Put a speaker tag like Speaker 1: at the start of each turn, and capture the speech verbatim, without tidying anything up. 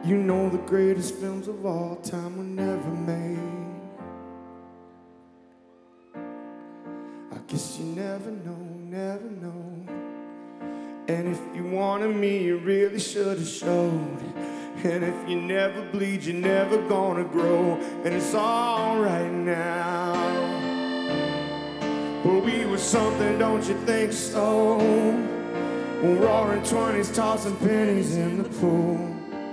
Speaker 1: You know the greatest films of all time were never made. I guess you never know, never know. And if you wanted me, you really should have showed. And if you never bleed, you're never gonna grow. And it's all right now. But we were something, don't you think so? Roaring twenties, tossing pennies in the pool.